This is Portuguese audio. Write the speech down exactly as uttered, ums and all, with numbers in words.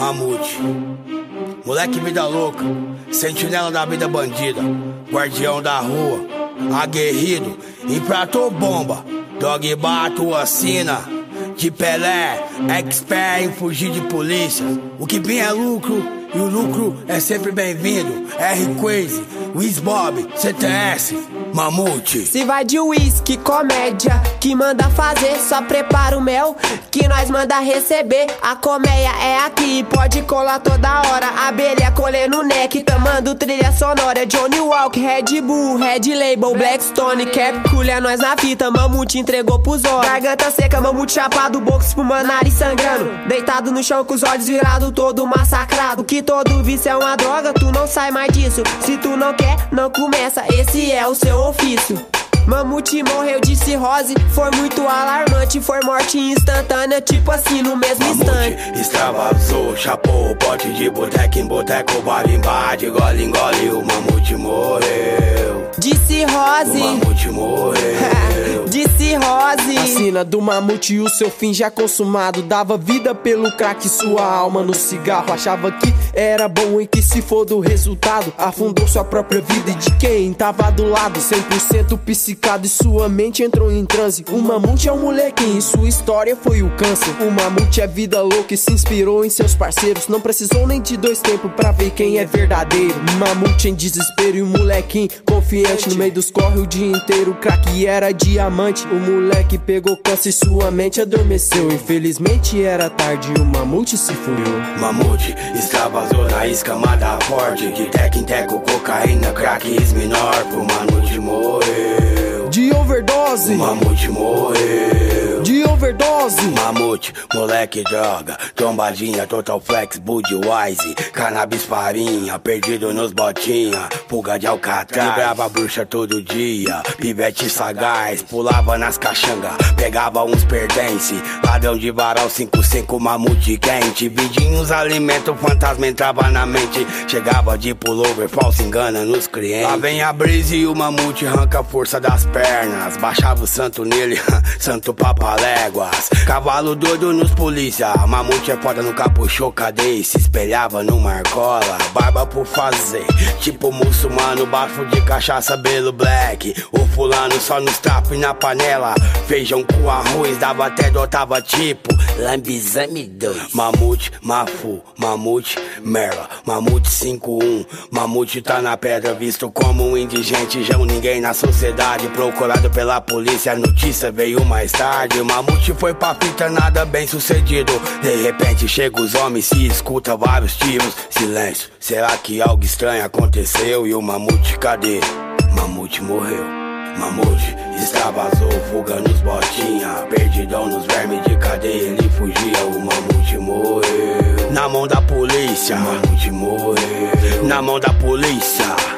Mamute, moleque vida louca, sentinela da vida bandida, guardião da rua, aguerrido, empratou bomba, dog bato assina, de Pelé, expert em fugir de polícia. O que vem é lucro e o lucro é sempre bem-vindo. R-Crazy, Wiz Bob, C T S, Mamute. Se vai de whisky, comédia, que manda fazer, só prepara o mel, que nós manda receber. A colmeia é aqui, pode colar toda hora. Abelha colher no neck, tamando trilha sonora. Johnny Walker, Red Bull, Red Label, Blackstone, Cap Cool, é nós na fita. Mamute entregou pros olhos. Garganta seca, mamute chapado, boca espumando, nariz sangrando. Deitado no chão com os olhos virados, todo massacrado. Que todo vício é uma droga, tu não sai mais disso. Se tu não quer, não começa, esse é o seu ofício. Mamute morreu de cirrose, foi muito alarmante. Foi morte instantânea, tipo assim, no mesmo Mamute instante. extravasou, chapou o pote de boteco em boteco, barimbá, de gole em gole. O mamute morreu De cirrose, o mamute morreu de cirrose. A sina do mamute e o seu fim já consumado. Dava vida pelo crack, sua alma no cigarro. Achava que era bom e que se for do resultado, afundou sua própria vida e de quem tava do lado. Cem por cento psicado e sua mente entrou em transe. O mamute é um molequinho e sua história foi o câncer. O mamute é vida louca e se inspirou em seus parceiros. Não precisou nem de dois tempos pra ver quem é verdadeiro. Mamute em desespero e o molequinho confiante no meio dos corre o dia inteiro. O crack era diamante. O moleque pegou câncer e sua mente adormeceu. Infelizmente era tarde e o mamute se furiu. Mamute extravasou na escamada forte, de teco em teco, cocaína, crack, esminor. O mamute morreu De overdose, o mamute morreu de overdose. Mamute, moleque droga, trombadinha, total flex, Budweiser, cannabis farinha, perdido nos botinha, pulga de alcatraz, livrava bruxa todo dia, pivete sagaz, pulava nas caxanga, pegava uns pertence, ladrão de varal cinco cinco, mamute quente, vidinhos alimento, fantasma entrava na mente, chegava de pullover, falso engana nos clientes. Lá vem a brisa e o mamute arranca a força das pernas, baixava o santo nele, santo papaléguas, cavalo doido nos polícia, mamute é foda no capuchô, cadeia, se espelhava no marcola, barba por fazer, tipo muçulmano, bafo de cachaça, belo black, o fulano só nos trapos e na panela, feijão com arroz, dava até dotava tipo, lambizame dois, mamute, mafu, mamute, merla, mamute cinco um, mamute tá na pedra, visto como um indigente, já ninguém na sociedade, procurado pela polícia, a notícia veio mais tarde, o mamute foi pra fita, nada bem sucedido, de repente chega os homens, se escuta vários tiros, silêncio, será que algo estranho aconteceu? E o mamute cadê? Mamute morreu. Mamute extravasou, fuga nos botinha, perdidão nos vermes de cadeia, ele fugia, o mamute morreu. Na mão da polícia, o mamute morreu. Na mão da polícia.